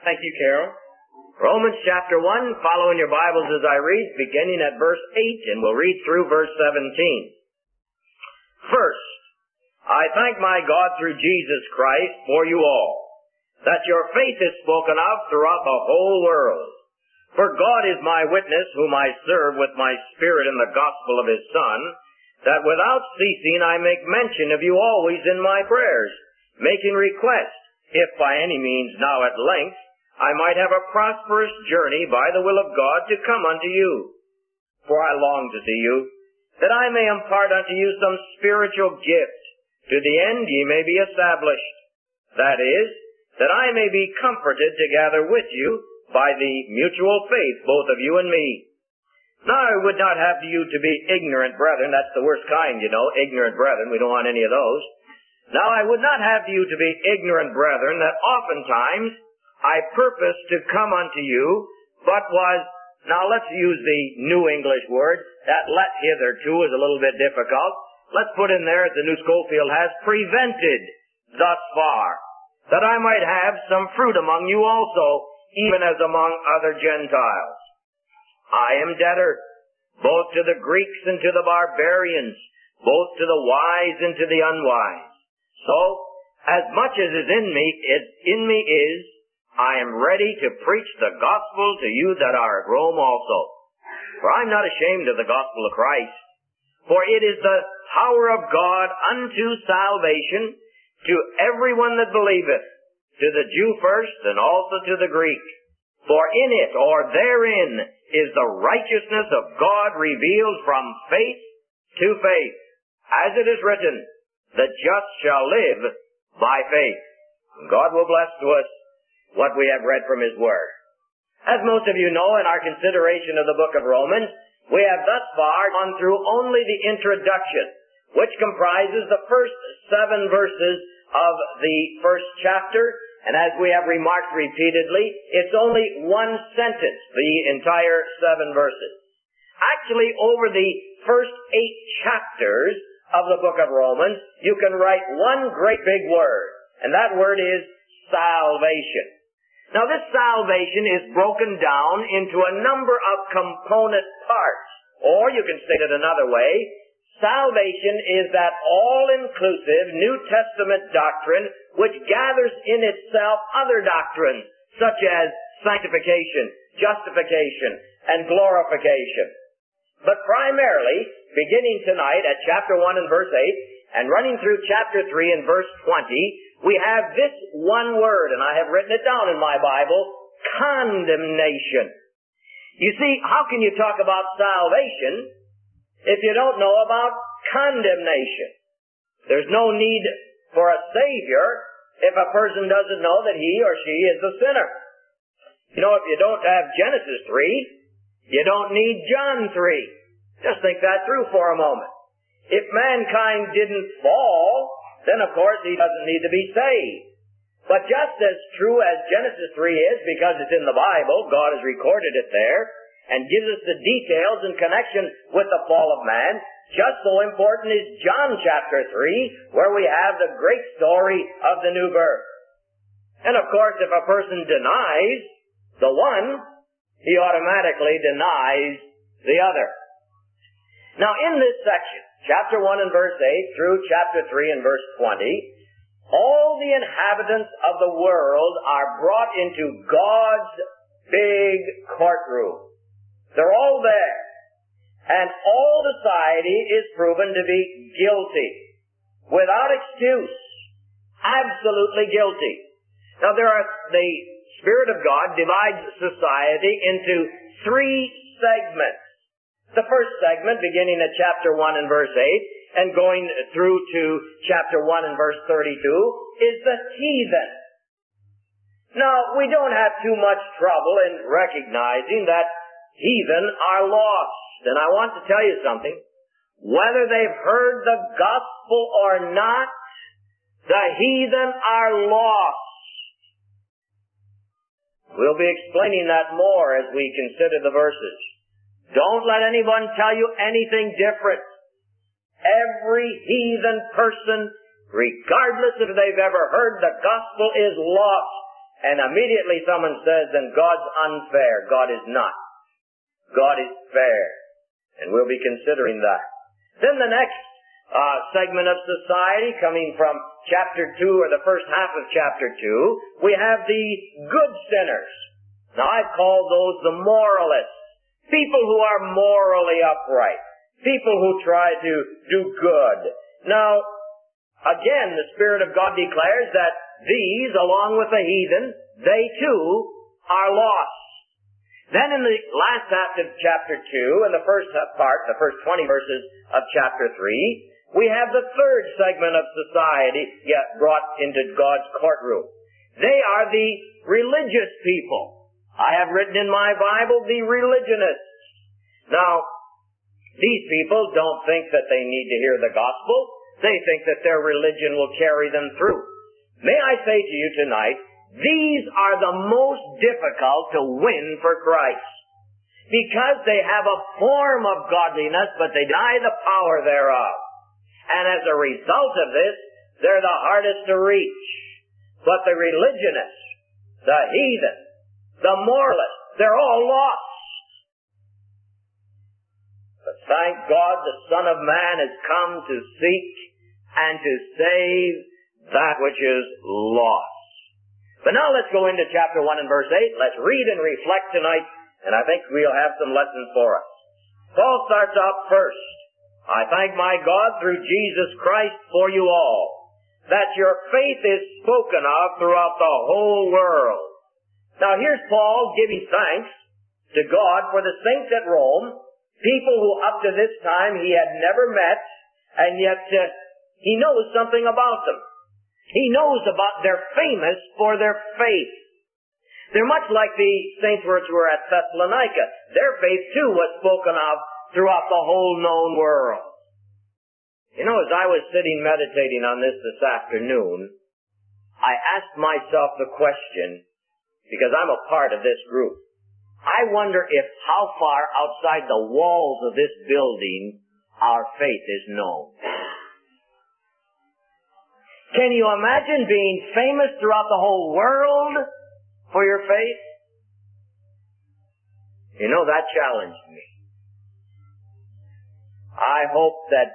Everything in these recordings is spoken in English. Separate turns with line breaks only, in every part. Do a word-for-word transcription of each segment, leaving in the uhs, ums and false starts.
Thank you, Carol. Romans chapter one, follow in your Bibles as I read, beginning at verse eight, and we'll read through verse seventeen. First, I thank my God through Jesus Christ for you all, that your faith is spoken of throughout the whole world. For God is my witness, whom I serve with my spirit in the gospel of his Son, that without ceasing I make mention of you always in my prayers, making request, if by any means now at length I might have a prosperous journey by the will of God to come unto you. For I long to see you, that I may impart unto you some spiritual gift, to the end ye may be established. That is, that I may be comforted together with you by the mutual faith, both of you and me. Now I would not have you to be ignorant brethren. That's the worst kind, you know, ignorant brethren. We don't want any of those. Now I would not have you to be ignorant brethren, that oftentimes I purposed to come unto you, but was, now let's use the New English word, that let hitherto is a little bit difficult. Let's put in there, as the New Schofield has, prevented thus far, that I might have some fruit among you also, even as among other Gentiles. I am debtor, both to the Greeks and to the barbarians, both to the wise and to the unwise. So, as much as is in me, it in me is, I am ready to preach the gospel to you that are at Rome also. For I am not ashamed of the gospel of Christ, for it is the power of God unto salvation to everyone that believeth, to the Jew first, and also to the Greek. For in it, or therein, is the righteousness of God revealed from faith to faith. As it is written, the just shall live by faith. And God will bless to us what we have read from his word. As most of you know, in our consideration of the book of Romans, we have thus far gone through only the introduction, which comprises the first seven verses of the first chapter. And as we have remarked repeatedly, it's only one sentence, the entire seven verses. Actually, over the first eight chapters of the book of Romans, you can write one great big word, and that word is salvation. Now, this salvation is broken down into a number of component parts, or you can state it another way, salvation is that all-inclusive New Testament doctrine which gathers in itself other doctrines, such as sanctification, justification, and glorification. But primarily, beginning tonight at chapter one and verse eight, and running through chapter three and verse twenty, we have this one word, and I have written it down in my Bible, condemnation. You see, how can you talk about salvation if you don't know about condemnation? There's no need for a Savior if a person doesn't know that he or she is a sinner. You know, if you don't have Genesis three, you don't need John three. Just think that through for a moment. If mankind didn't fall, then of course he doesn't need to be saved. But just as true as Genesis three is, because it's in the Bible, God has recorded it there, and gives us the details in connection with the fall of man, just so important is John chapter three, where we have the great story of the new birth. And of course, if a person denies the one, he automatically denies the other. Now, in this section, chapter one and verse eight through chapter three and verse twenty, all the inhabitants of the world are brought into God's big courtroom. They're all there. And all society is proven to be guilty, without excuse, absolutely guilty. Now there are, the Spirit of God divides society into three segments. The first segment, beginning at chapter one and verse eight, and going through to chapter one and verse thirty-two, is the heathen. Now, we don't have too much trouble in recognizing that heathen are lost. And I want to tell you something. Whether they've heard the gospel or not, the heathen are lost. We'll be explaining that more as we consider the verses. Don't let anyone tell you anything different. Every heathen person, regardless if they've ever heard the gospel, is lost. And immediately someone says, then God's unfair. God is not. God is fair. And we'll be considering that. Then the next uh, segment of society, coming from chapter two, or the first half of chapter two, we have the good sinners. Now I've called those the moralists. People who are morally upright. People who try to do good. Now, again, the Spirit of God declares that these, along with the heathen, they too are lost. Then in the last half of chapter two, and the first part, the first twenty verses of chapter three, we have the third segment of society get brought into God's courtroom. They are the religious people. I have written in my Bible, the religionists. Now, these people don't think that they need to hear the gospel. They think that their religion will carry them through. May I say to you tonight, these are the most difficult to win for Christ. Because they have a form of godliness, but they deny the power thereof. And as a result of this, they're the hardest to reach. But the religionists, the heathen, the moralists, they're all lost. But thank God the Son of Man has come to seek and to save that which is lost. But now let's go into chapter one and verse eight. Let's read and reflect tonight, and I think we'll have some lessons for us. Paul starts out first. I thank my God through Jesus Christ for you all, that your faith is spoken of throughout the whole world. Now here's Paul giving thanks to God for the saints at Rome, people who up to this time he had never met, and yet uh, he knows something about them. He knows about they're famous for their faith. They're much like the saints who were at Thessalonica. Their faith too was spoken of throughout the whole known world. You know, as I was sitting meditating on this this afternoon, I asked myself the question, because I'm a part of this group, I wonder if how far outside the walls of this building our faith is known. Can you imagine being famous throughout the whole world for your faith? You know, that challenged me. I hope that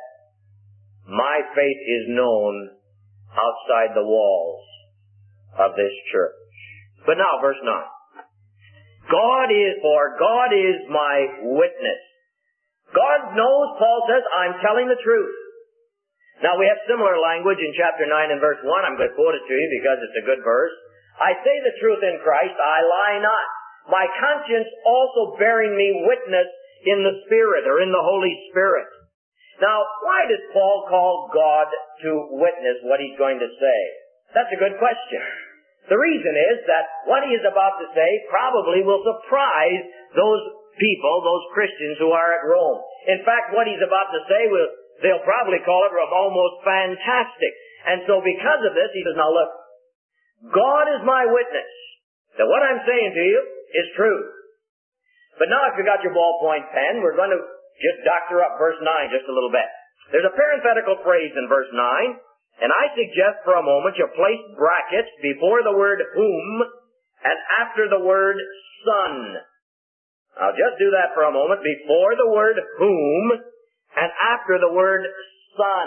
my faith is known outside the walls of this church. But now, verse nine. God is, for God is my witness. God knows, Paul says, I'm telling the truth. Now we have similar language in chapter nine and verse one. I'm going to quote it to you because it's a good verse. I say the truth in Christ, I lie not. My conscience also bearing me witness in the Spirit, or in the Holy Spirit. Now, why does Paul call God to witness what he's going to say? That's a good question. The reason is that what he is about to say probably will surprise those people, those Christians who are at Rome. In fact, what he's about to say will they'll probably call it almost fantastic. And so because of this, he says, now look, God is my witness that what I'm saying to you is true. But now if you got your ballpoint pen, we're going to just doctor up verse nine just a little bit. There's a parenthetical phrase in verse nine, and I suggest for a moment you place brackets before the word whom and after the word son. I'll just do that for a moment, before the word whom and after the word son.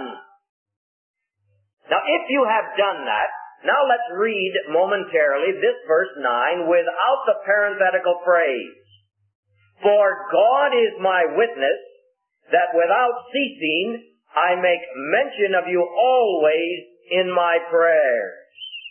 Now, if you have done that, now let's read momentarily this verse nine without the parenthetical phrase. For God is my witness that without ceasing I make mention of you always in my prayers.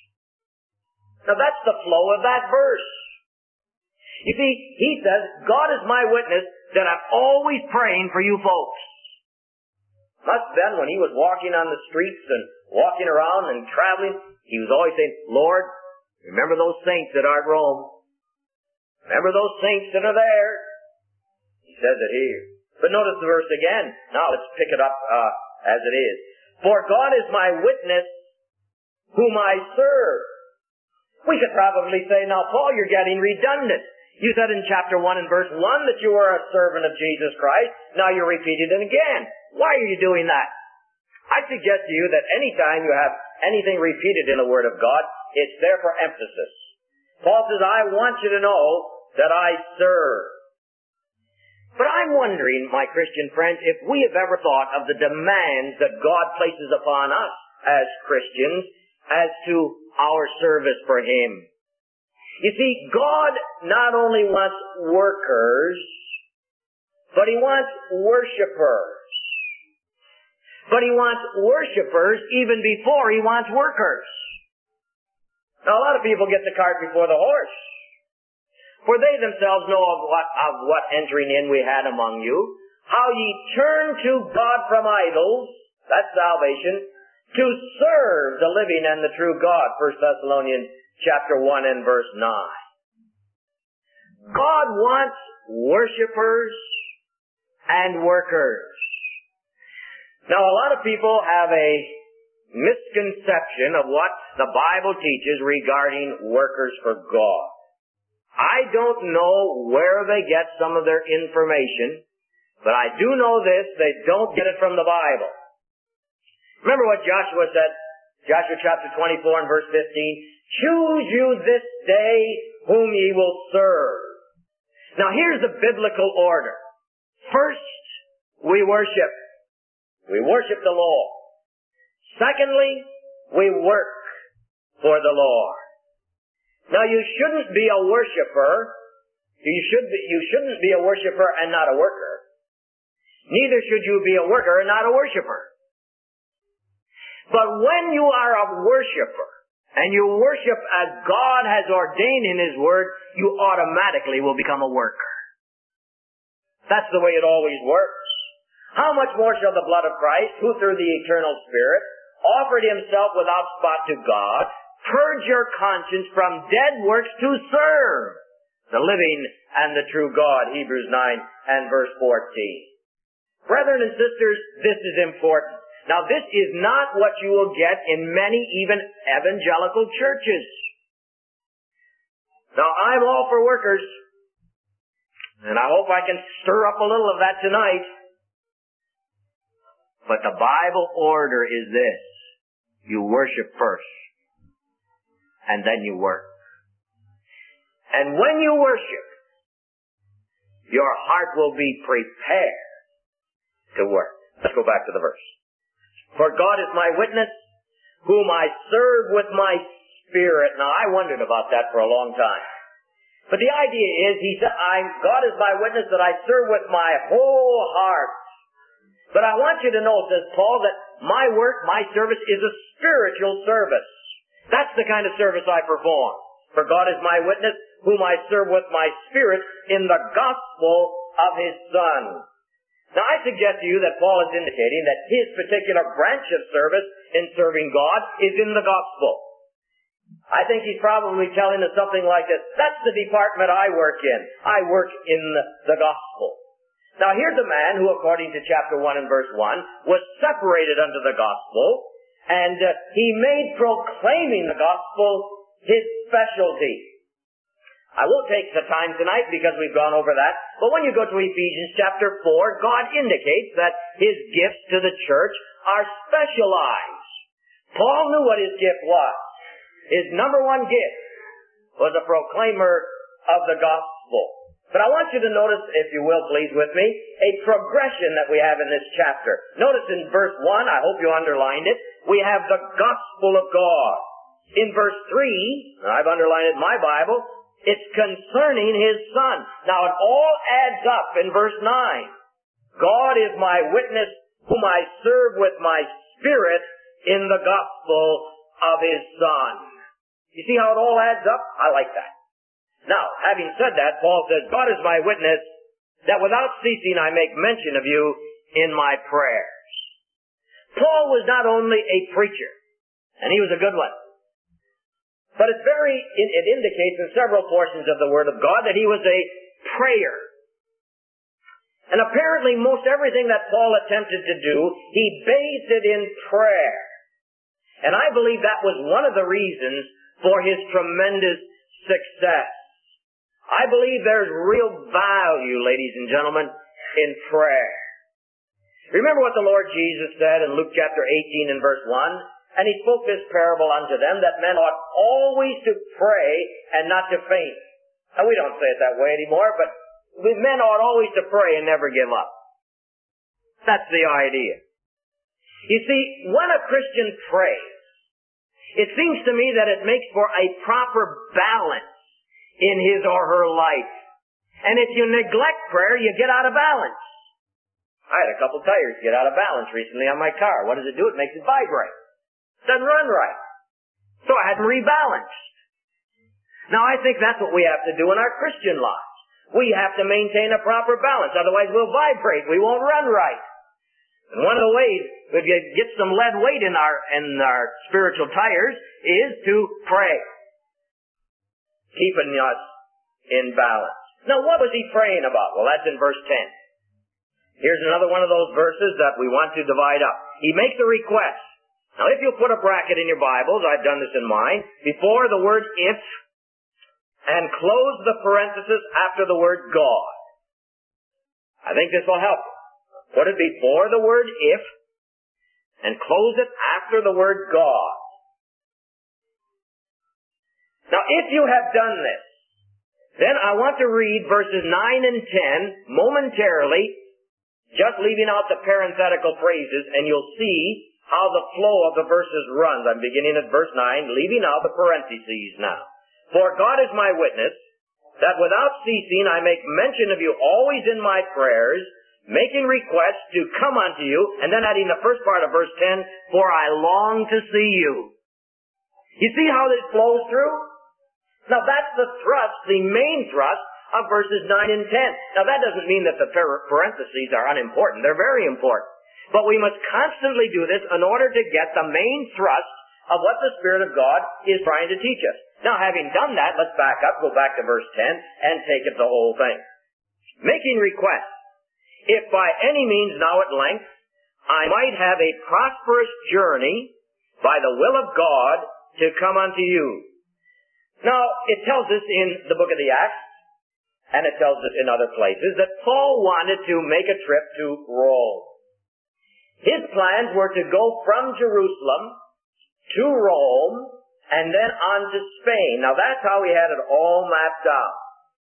Now that's the flow of that verse. You see, he says, God is my witness that I'm always praying for you folks. Must have been when he was walking on the streets and walking around and traveling, he was always saying, Lord, remember those saints that are at Rome. Remember those saints that are there. He says it here. But notice the verse again. Now let's pick it up uh, as it is. For God is my witness whom I serve. We could probably say, now Paul, you're getting redundant. You said in chapter one and verse one that you were a servant of Jesus Christ. Now you're repeating it again. Why are you doing that? I suggest to you that any time you have anything repeated in the Word of God, it's there for emphasis. Paul says, I want you to know that I serve. But I'm wondering, my Christian friends, if we have ever thought of the demands that God places upon us as Christians as to our service for Him. You see, God not only wants workers, but He wants worshipers. But He wants worshipers even before He wants workers. Now, a lot of people get the cart before the horse. For they themselves know of what, of what entering in we had among you, how ye turned to God from idols, that's salvation, to serve the living and the true God, First Thessalonians chapter one and verse nine. God wants worshipers and workers. Now, a lot of people have a misconception of what the Bible teaches regarding workers for God. I don't know where they get some of their information, but I do know this, they don't get it from the Bible. Remember what Joshua said, Joshua chapter twenty-four and verse fifteen, choose you this day whom ye will serve. Now here's the biblical order. First, we worship. We worship the Lord. Secondly, we work for the Lord. Now you shouldn't be a worshiper. You should be, you shouldn't be a worshiper and not a worker. Neither should you be a worker and not a worshiper. But when you are a worshiper and you worship as God has ordained in His Word, you automatically will become a worker. That's the way it always works. How much more shall the blood of Christ, who through the eternal Spirit offered Himself without spot to God, purge your conscience from dead works to serve the living and the true God, Hebrews nine and verse fourteen. Brethren and sisters, this is important. Now this is not what you will get in many even evangelical churches. Now I'm all for workers, and I hope I can stir up a little of that tonight. But the Bible order is this. You worship first. And then you work. And when you worship, your heart will be prepared to work. Let's go back to the verse. For God is my witness, whom I serve with my spirit. Now, I wondered about that for a long time. But the idea is, he said, I'm, God is my witness that I serve with my whole heart. But I want you to know, says Paul, that my work, my service is a spiritual service. That's the kind of service I perform. For God is my witness, whom I serve with my spirit in the gospel of His Son. Now I suggest to you that Paul is indicating that his particular branch of service in serving God is in the gospel. I think he's probably telling us something like this. That's the department I work in. I work in the, the gospel. Now here's a man who, according to chapter one and verse one, was separated unto the gospel, and uh, he made proclaiming the gospel his specialty. I won't take the time tonight because we've gone over that, but when you go to Ephesians chapter four, God indicates that His gifts to the church are specialized. Paul knew what his gift was. His number one gift was a proclaimer of the gospel. But I want you to notice, if you will please with me, a progression that we have in this chapter. Notice in verse one, I hope you underlined it, we have the gospel of God. In verse three, and I've underlined it in my Bible, it's concerning His Son. Now it all adds up in verse nine. God is my witness, whom I serve with my spirit in the gospel of His Son. You see how it all adds up? I like that. Now, having said that, Paul says, God is my witness that without ceasing I make mention of you in my prayers. Paul was not only a preacher, and he was a good one, but it's very, it indicates in several portions of the Word of God that he was a prayer. And apparently most everything that Paul attempted to do, he bathed it in prayer. And I believe that was one of the reasons for his tremendous success. I believe there's real value, ladies and gentlemen, in prayer. Remember what the Lord Jesus said in Luke chapter eighteen and verse one? And he spoke this parable unto them, that men ought always to pray and not to faint. And we don't say it that way anymore, but men ought always to pray and never give up. That's the idea. You see, when a Christian prays, it seems to me that it makes for a proper balance in his or her life. And if you neglect prayer, you get out of balance. I had a couple tires get out of balance recently on my car. What does it do? It makes it vibrate. It doesn't run right. So I had to rebalance. Now I think that's what we have to do in our Christian lives. We have to maintain a proper balance. Otherwise we'll vibrate. We won't run right. And one of the ways we get some lead weight in our, in our spiritual tires is to pray. Keeping us in balance. Now what was he praying about? Well, that's in verse ten. Here's another one of those verses that we want to divide up. He makes a request. Now if you'll put a bracket in your Bibles, I've done this in mine, before the word if, and close the parenthesis after the word God. I think this will help. Put it before the word if, and close it after the word God. Now if you have done this, then I want to read verses nine and ten momentarily, just leaving out the parenthetical phrases, and you'll see how the flow of the verses runs. I'm beginning at verse nine, leaving out the parentheses now. For God is my witness, that without ceasing I make mention of you always in my prayers, making requests to come unto you, and then adding the first part of verse ten, for I long to see you. You see how this flows through? Now that's the thrust, the main thrust of verses nine and ten. Now that doesn't mean that the parentheses are unimportant. They're very important. But we must constantly do this in order to get the main thrust of what the Spirit of God is trying to teach us. Now having done that, let's back up, go back to verse ten, and take it the whole thing. Making requests. If by any means now at length I might have a prosperous journey by the will of God to come unto you. Now, it tells us in the book of the Acts, and it tells us in other places, that Paul wanted to make a trip to Rome. His plans were to go from Jerusalem to Rome and then on to Spain. Now that's how he had it all mapped out.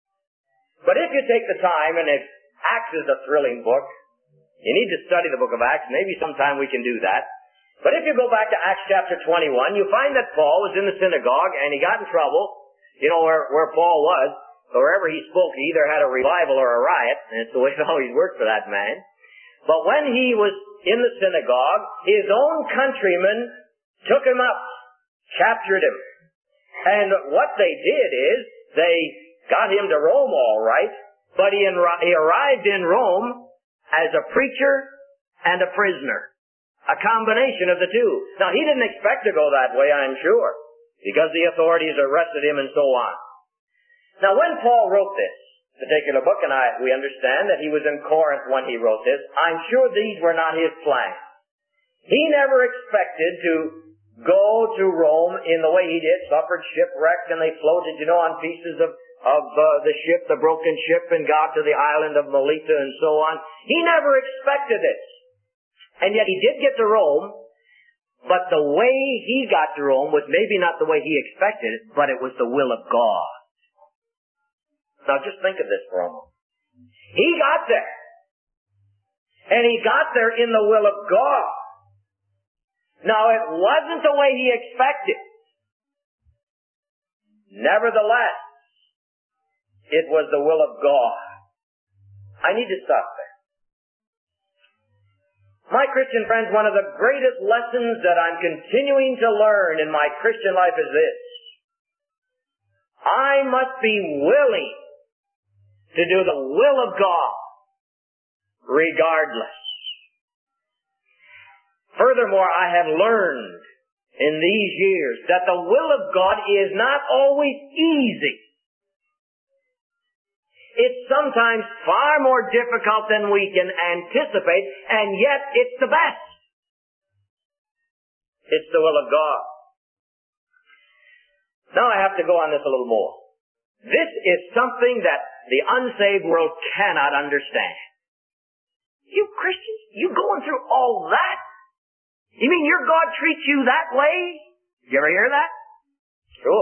But if you take the time, and if Acts is a thrilling book, you need to study the book of Acts. Maybe sometime we can do that. But if you go back to Acts chapter twenty-one, you find that Paul was in the synagogue and he got in trouble. You know where, where Paul was. So wherever he spoke, he either had a revival or a riot. And it's the way it always worked for that man. But when he was in the synagogue, his own countrymen took him up, captured him. And what they did is, they got him to Rome all right, but he, he arrived in Rome as a preacher and a prisoner. A combination of the two. Now, he didn't expect to go that way, I'm sure, because the authorities arrested him and so on. Now, when Paul wrote this particular book, and I, we understand that he was in Corinth when he wrote this, I'm sure these were not his plans. He never expected to go to Rome in the way he did, suffered shipwreck, and they floated, you know, on pieces of, of uh, the ship, the broken ship, and got to the island of Melita and so on. He never expected this. And yet he did get to Rome, but the way he got to Rome was maybe not the way he expected it, but it was the will of God. Now just think of this for a moment. He got there. And he got there in the will of God. Now it wasn't the way he expected. Nevertheless, it was the will of God. I need to stop there. My Christian friends, one of the greatest lessons that I'm continuing to learn in my Christian life is this. I must be willing to do the will of God, regardless. Furthermore, I have learned in these years that the will of God is not always easy. It's sometimes far more difficult than we can anticipate, and yet it's the best. It's the will of God. Now I have to go on this a little more. This is something that the unsaved world cannot understand. You Christians, you going through all that? You mean your God treats you that way? You ever hear that? Sure.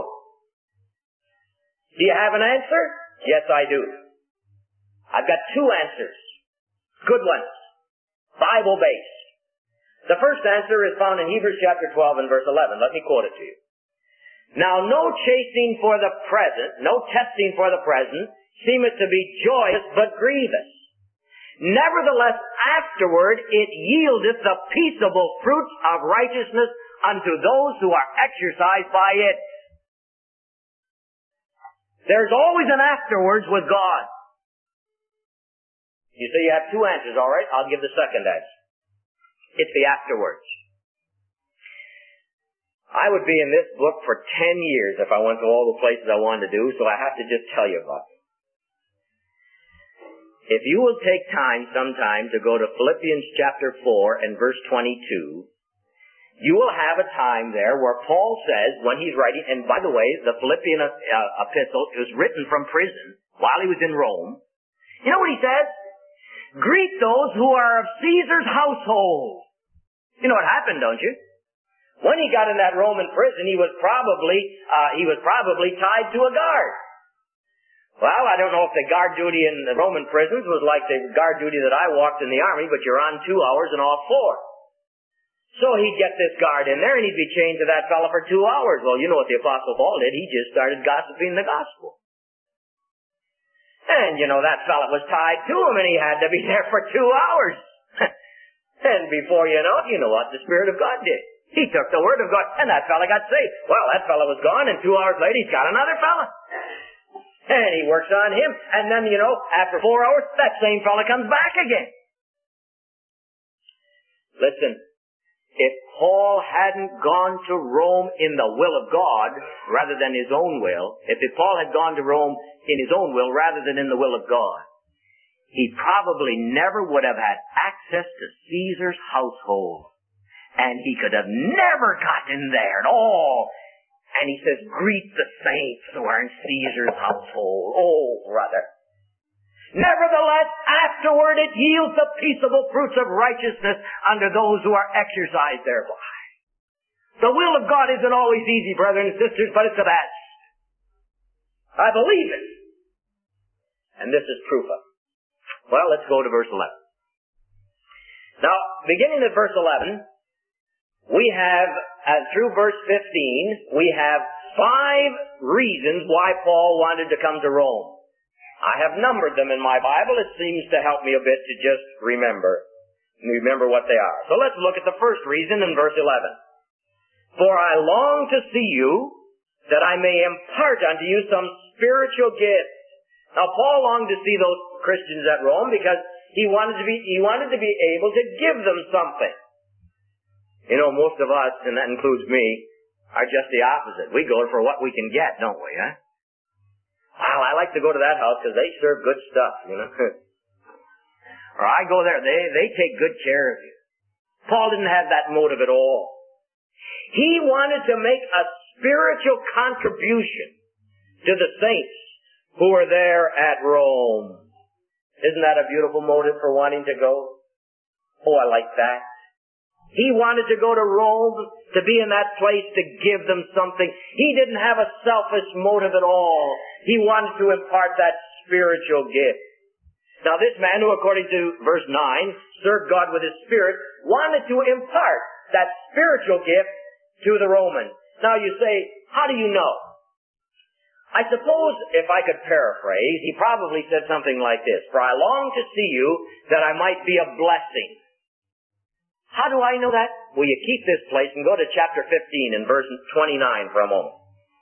Do you have an answer? Yes, I do. I've got two answers. Good ones. Bible-based. The first answer is found in Hebrews chapter twelve and verse eleven. Let me quote it to you. Now no chasing for the present, no testing for the present, seemeth to be joyous but grievous. Nevertheless, afterward it yieldeth the peaceable fruits of righteousness unto those who are exercised by it. There's always an afterwards with God. You say you have two answers, all right? I'll give the second answer. It's the afterwards. I would be in this book for ten years if I went to all the places I wanted to do, so I have to just tell you about it. If you will take time sometime to go to Philippians chapter four and verse twenty-two, you will have a time there where Paul says, when he's writing, and by the way, the Philippian uh, epistle was written from prison while he was in Rome. You know what he says? Greet those who are of Caesar's household. You know what happened, don't you? When he got in that Roman prison, he was probably, uh, he was probably tied to a guard. Well, I don't know if the guard duty in the Roman prisons was like the guard duty that I walked in the army, but you're on two hours and off four. So he'd get this guard in there and he'd be chained to that fellow for two hours. Well, you know what the Apostle Paul did. He just started gossiping the gospel. And, you know, that fellow was tied to him and he had to be there for two hours. And before you know it, you know what the Spirit of God did. He took the Word of God and that fellow got saved. Well, that fellow was gone and two hours later he's got another fellow. And he works on him. And then, you know, after four hours, that same fellow comes back again. Listen, if Paul hadn't gone to Rome in the will of God rather than his own will, if Paul had gone to Rome in his own will rather than in the will of God, he probably never would have had access to Caesar's household. And he could have never gotten there at all. And he says, greet the saints who are in Caesar's household. Oh, brother. Nevertheless, afterward it yields the peaceable fruits of righteousness unto those who are exercised thereby. The will of God isn't always easy, brethren and sisters, but it's the best. I believe it. And this is proof of it. Well, let's go to verse eleven. Now, beginning at verse eleven, we have, uh, through verse fifteen, we have five reasons why Paul wanted to come to Rome. I have numbered them in my Bible. It seems to help me a bit to just remember, remember what they are. So let's look at the first reason in verse eleven. For I long to see you, that I may impart unto you some spiritual gift. Now Paul longed to see those Christians at Rome because he wanted to be, he wanted to be able to give them something. You know, most of us, and that includes me, are just the opposite. We go for what we can get, don't we, huh? Well, I like to go to that house because they serve good stuff, you know. Or I go there, they, they take good care of you. Paul didn't have that motive at all. He wanted to make a spiritual contribution to the saints who were there at Rome. Isn't that a beautiful motive for wanting to go? Oh, I like that. He wanted to go to Rome, to be in that place, to give them something. He didn't have a selfish motive at all. He wanted to impart that spiritual gift. Now this man who, according to verse nine, served God with his spirit, wanted to impart that spiritual gift to the Romans. Now you say, how do you know? I suppose if I could paraphrase, he probably said something like this: for I long to see you that I might be a blessing. How do I know that? Will you keep this place and go to chapter fifteen and verse twenty-nine for a moment.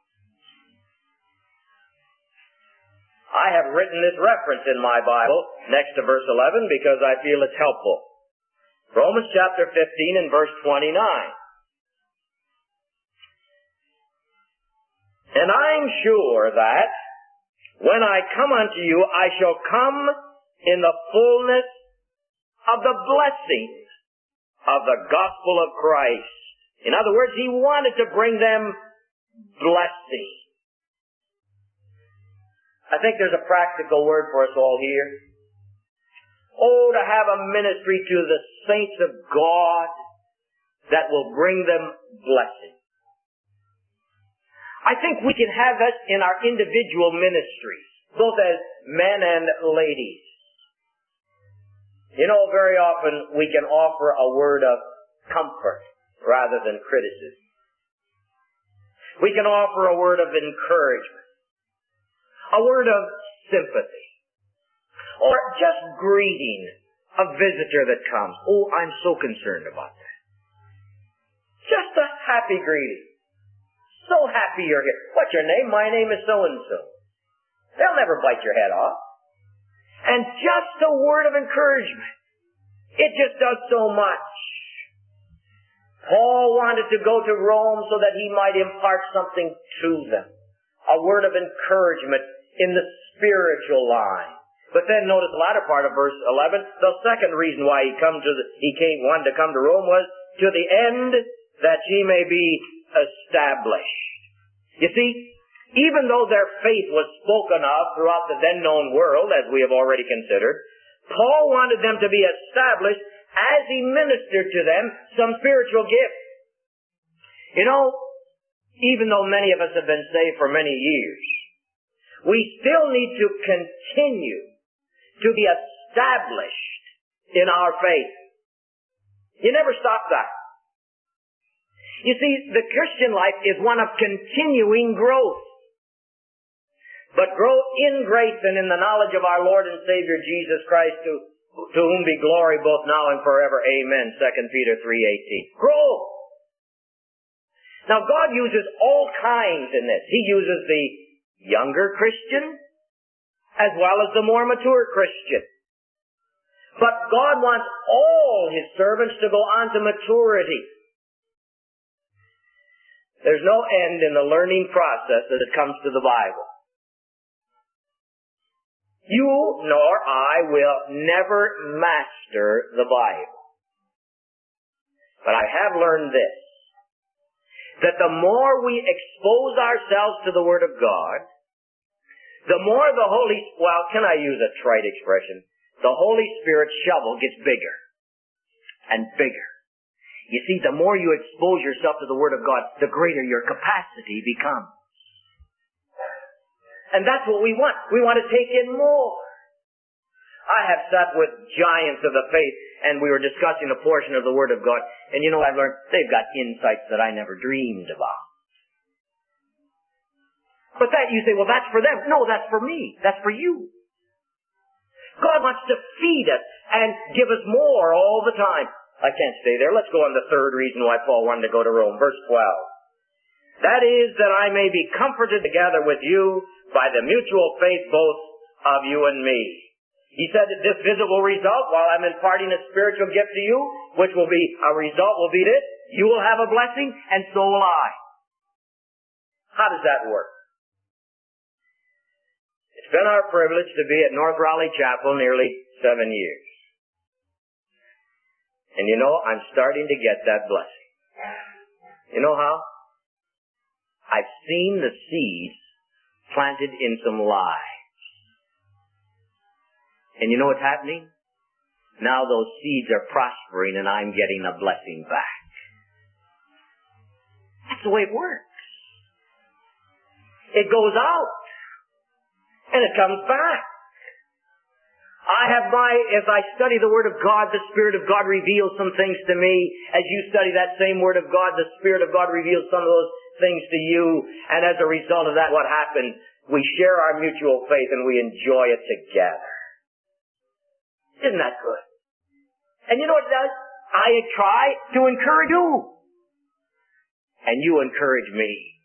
I have written this reference in my Bible next to verse eleven because I feel it's helpful. Romans chapter fifteen and verse twenty-nine. And I'm sure that when I come unto you, I shall come in the fullness of the blessings of the gospel of Christ. In other words, he wanted to bring them blessing. I think there's a practical word for us all here. Oh, to have a ministry to the saints of God that will bring them blessing. I think we can have that in our individual ministries, both as men and ladies. You know, very often we can offer a word of comfort rather than criticism. We can offer a word of encouragement, a word of sympathy, or just greeting a visitor that comes. Oh, I'm so concerned about that. Just a happy greeting. So happy you're here. What's your name? My name is so-and-so. They'll never bite your head off. And just a word of encouragement. It just does so much. Paul wanted to go to Rome so that he might impart something to them. A word of encouragement in the spiritual line. But then notice the latter part of verse eleven. The second reason why he come to the, he came wanted to come to Rome was to the end that ye may be established. You see, even though their faith was spoken of throughout the then known world, as we have already considered, Paul wanted them to be established as he ministered to them some spiritual gifts. You know, even though many of us have been saved for many years, we still need to continue to be established in our faith. You never stop that. You see, the Christian life is one of continuing growth. But grow in grace and in the knowledge of our Lord and Savior Jesus Christ, to, to whom be glory both now and forever. Amen. Second Peter three eighteen. Grow. Now God uses all kinds in this. He uses the younger Christian as well as the more mature Christian. But God wants all His servants to go on to maturity. There's no end in the learning process as it comes to the Bible. You nor I will never master the Bible. But I have learned this, that the more we expose ourselves to the Word of God, the more the Holy, well, can I use a trite expression? The Holy Spirit's shovel gets bigger and bigger. You see, the more you expose yourself to the Word of God, the greater your capacity becomes. And that's what we want. We want to take in more. I have sat with giants of the faith, and we were discussing a portion of the Word of God, and you know, I've learned they've got insights that I never dreamed about. But that, you say, well, that's for them. No, that's for me. That's for you. God wants to feed us and give us more all the time. I can't stay there. Let's go on to the third reason why Paul wanted to go to Rome. Verse twelve. That is, that I may be comforted together with you by the mutual faith both of you and me. He said that this visible result, while I'm imparting a spiritual gift to you, which will be, a result will be this, you will have a blessing, and so will I. How does that work? It's been our privilege to be at North Raleigh Chapel nearly seven years. And you know, I'm starting to get that blessing. You know how? I've seen the seeds planted in some lives. And you know what's happening? Now those seeds are prospering and I'm getting a blessing back. That's the way it works. It goes out and it comes back. I have my, as I study the Word of God, the Spirit of God reveals some things to me. As you study that same Word of God, the Spirit of God reveals some of those things to you. And as a result of that, what happens? We share our mutual faith and we enjoy it together. Isn't that good? And you know what it does? I try to encourage you. And you encourage me.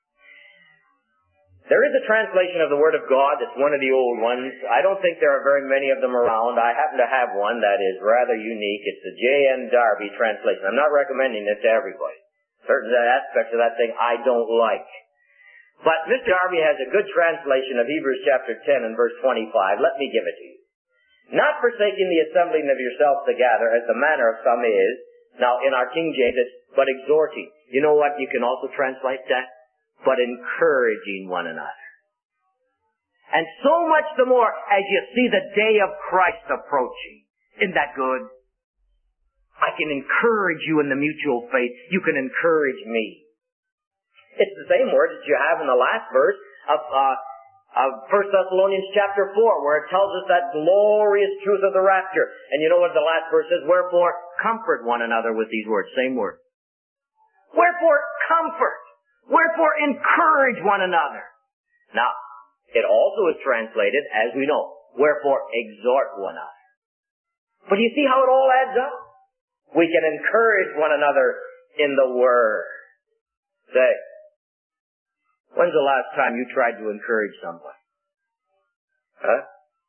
There is a translation of the Word of God. It's one of the old ones. I don't think there are very many of them around. I happen to have one that is rather unique. It's the J N Darby translation. I'm not recommending it to everybody. Certain aspects of that thing I don't like. But Mister Darby has a good translation of Hebrews chapter ten and verse twenty-five. Let me give it to you. Not forsaking the assembling of yourselves together, as the manner of some is. Now, in our King James, it's but exhorting. You know what you can also translate that? But encouraging one another. And so much the more as you see the day of Christ approaching. Isn't that good? I can encourage you in the mutual faith. You can encourage me. It's the same word that you have in the last verse of, uh, of First Thessalonians chapter four, where it tells us that glorious truth of the rapture. And you know what the last verse says? Wherefore, comfort one another with these words. Same word. Wherefore, comfort. Wherefore, encourage one another. Now, it also is translated, as we know, wherefore, exhort one another. But you see how it all adds up? We can encourage one another in the Word. Say, when's the last time you tried to encourage someone? Huh?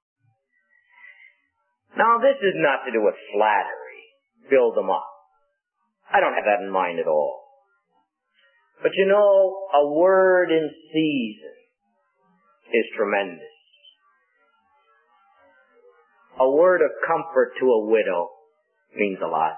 Now, this is not to do with flattery. Build them up. I don't have that in mind at all. But you know, a word in season is tremendous. A word of comfort to a widow means a lot.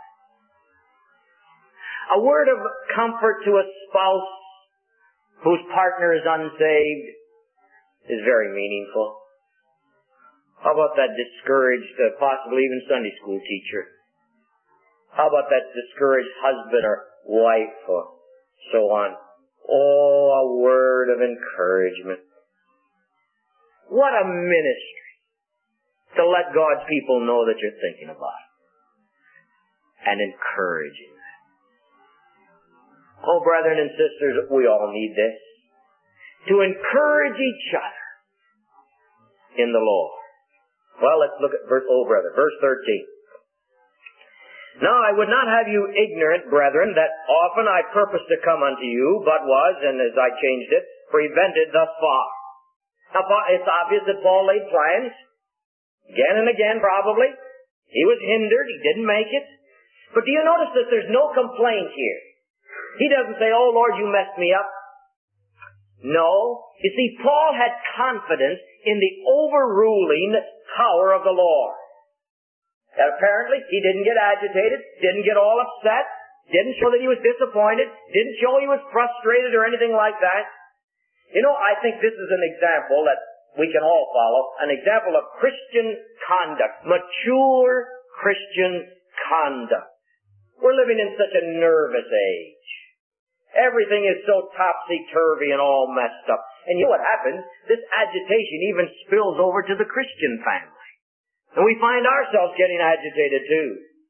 A word of comfort to a spouse whose partner is unsaved is very meaningful. How about that discouraged, uh, possibly even Sunday school teacher? How about that discouraged husband or wife or so on? Oh, a word of encouragement. What a ministry to let God's people know that you're thinking about it and encouraging them. Oh, brethren and sisters, we all need this. To encourage each other in the Lord. Well, let's look at verse, oh brother, verse thirteen. Now I would not have you ignorant, brethren, that often I purposed to come unto you, but was, and as I changed it, prevented thus far. Now, it's obvious that Paul laid plans, again and again probably. He was hindered, he didn't make it. But do you notice that there's no complaint here? He doesn't say, oh Lord, you messed me up. No. You see, Paul had confidence in the overruling power of the Lord. And apparently, he didn't get agitated, didn't get all upset, didn't show that he was disappointed, didn't show he was frustrated or anything like that. You know, I think this is an example that we can all follow, an example of Christian conduct, mature Christian conduct. We're living in such a nervous age. Everything is so topsy-turvy and all messed up. And you know what happens? This agitation even spills over to the Christian family. And we find ourselves getting agitated too.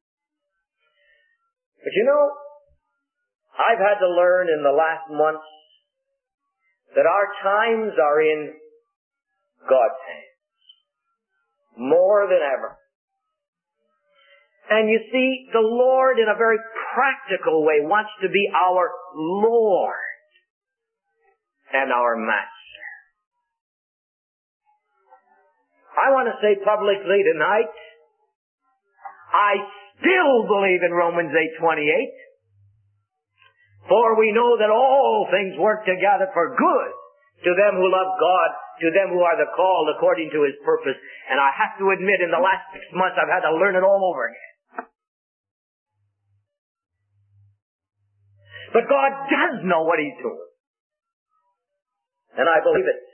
But you know, I've had to learn in the last months that our times are in God's hands. More than ever. And you see, the Lord in a very practical way wants to be our Lord and our Master. I want to say publicly tonight, I still believe in Romans eight twenty-eight. For we know that all things work together for good to them who love God, to them who are the called according to His purpose. And I have to admit, in the last six months, I've had to learn it all over again. But God does know what He's doing. And I believe it.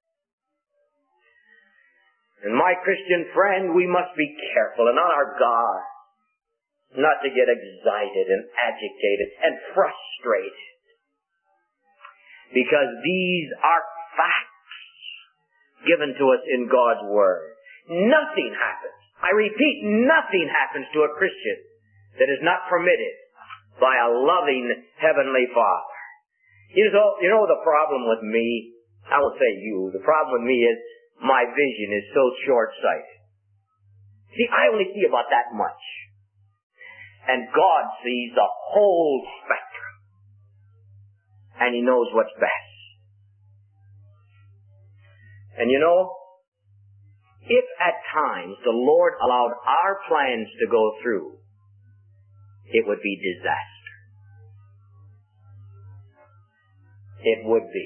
And my Christian friend, we must be careful and on our guard not to get excited and agitated and frustrated. Because these are facts given to us in God's Word. Nothing happens. I repeat, nothing happens to a Christian that is not permitted by a loving Heavenly Father. You know, you know the problem with me, I won't say you, the problem with me is my vision is so short-sighted. See, I only see about that much. And God sees the whole spectrum. And He knows what's best. And you know, if at times the Lord allowed our plans to go through, it would be disaster. It would be.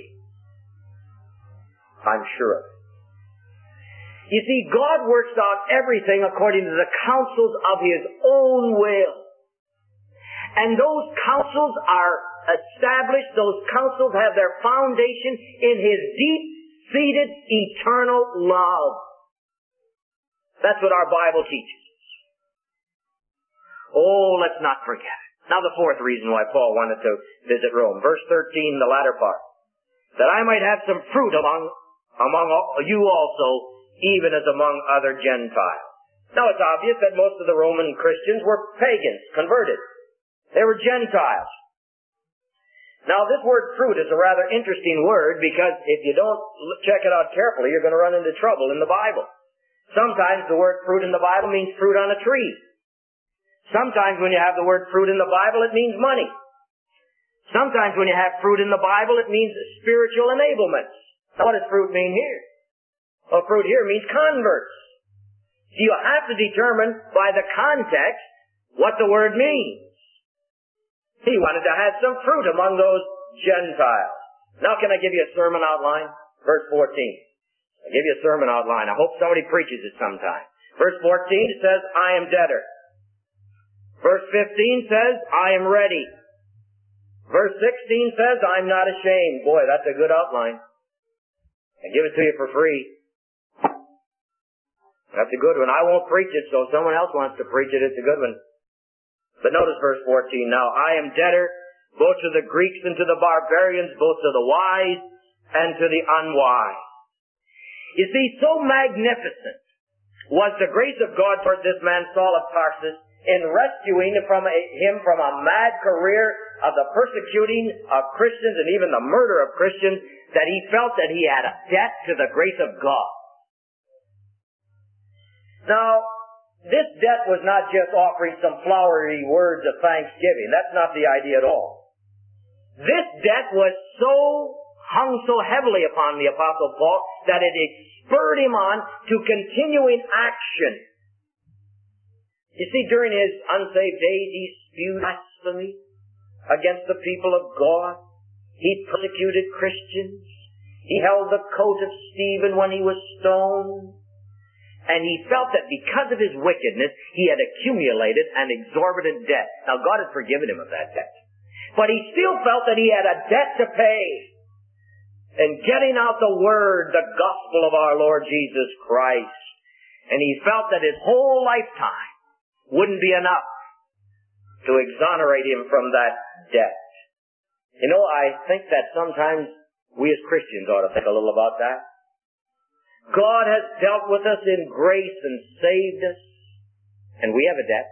I'm sure of it. You see, God works out everything according to the counsels of His own will. And those counsels are established, those counsels have their foundation in His deep-seated eternal love. That's what our Bible teaches us. Oh, let's not forget it. Now the fourth reason why Paul wanted to visit Rome. Verse thirteen, the latter part. That I might have some fruit among, among you also, even as among other Gentiles. Now it's obvious that most of the Roman Christians were pagans, converted. They were Gentiles. Now this word fruit is a rather interesting word because if you don't check it out carefully, you're going to run into trouble in the Bible. Sometimes the word fruit in the Bible means fruit on a tree. Sometimes when you have the word fruit in the Bible, it means money. Sometimes when you have fruit in the Bible, it means spiritual enablements. Now, what does fruit mean here? Well, fruit here means converts. So you have to determine by the context what the word means. He wanted to have some fruit among those Gentiles. Now can I give you a sermon outline? Verse fourteen. I'll give you a sermon outline. I hope somebody preaches it sometime. Verse fourteen says, I am debtor. Verse fifteen says, I am ready. Verse sixteen says, I'm not ashamed. Boy, that's a good outline. I give it to you for free. That's a good one. I won't preach it, so if someone else wants to preach it, it's a good one. But notice verse fourteen. Now, I am debtor both to the Greeks and to the barbarians, both to the wise and to the unwise. You see, so magnificent was the grace of God toward this man Saul of Tarsus in rescuing from a, him from a mad career of the persecuting of Christians and even the murder of Christians, that he felt that he had a debt to the grace of God. Now, this debt was not just offering some flowery words of thanksgiving. That's not the idea at all. This debt was so hung so heavily upon the Apostle Paul that it spurred him on to continuing action. You see, during his unsaved days, he spewed blasphemy against the people of God. He persecuted Christians. He held the coat of Stephen when he was stoned. And he felt that because of his wickedness, he had accumulated an exorbitant debt. Now, God had forgiven him of that debt. But he still felt that he had a debt to pay. And getting out the word, the gospel of our Lord Jesus Christ. And he felt that his whole lifetime wouldn't be enough to exonerate him from that debt. You know, I think that sometimes we as Christians ought to think a little about that. God has dealt with us in grace and saved us, and we have a debt.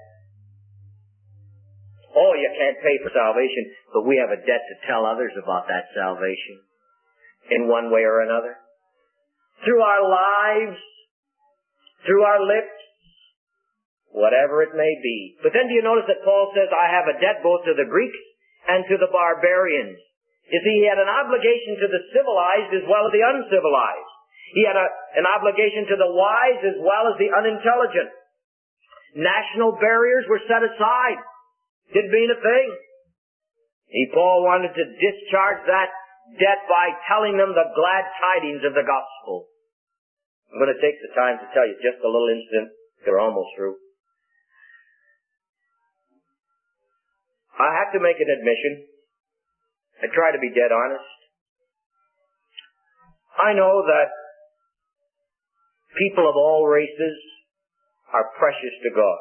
Oh, you can't pay for salvation, but we have a debt to tell others about that salvation in one way or another. Through our lives, through our lips, whatever it may be. But then do you notice that Paul says, I have a debt both to the Greeks and to the barbarians. You see, he had an obligation to the civilized as well as the uncivilized. He had a, an obligation to the wise as well as the unintelligent. National barriers were set aside. Didn't mean a thing. He, Paul wanted to discharge that debt by telling them the glad tidings of the gospel. I'm going to take the time to tell you just a little incident. They're almost through. I have to make an admission. I try to be dead honest. I know that people of all races are precious to God.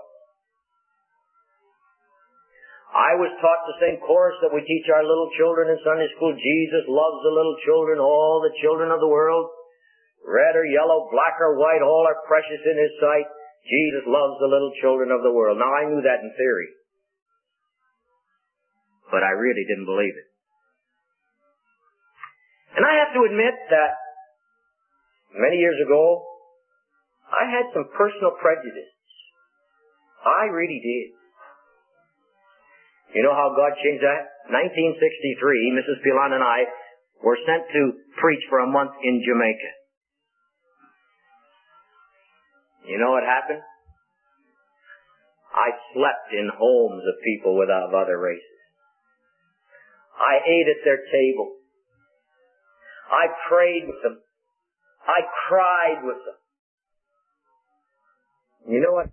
I was taught the same course that we teach our little children in Sunday school. Jesus loves the little children, all the children of the world. Red or yellow, black or white, all are precious in His sight. Jesus loves the little children of the world. Now, I knew that in theory, but I really didn't believe it. And I have to admit that many years ago, I had some personal prejudice. I really did. You know how God changed that? nineteen sixty-three, Missus Pilon and I were sent to preach for a month in Jamaica. You know what happened? I slept in homes of people without other races. I ate at their table. I prayed with them. I cried with them. You know what?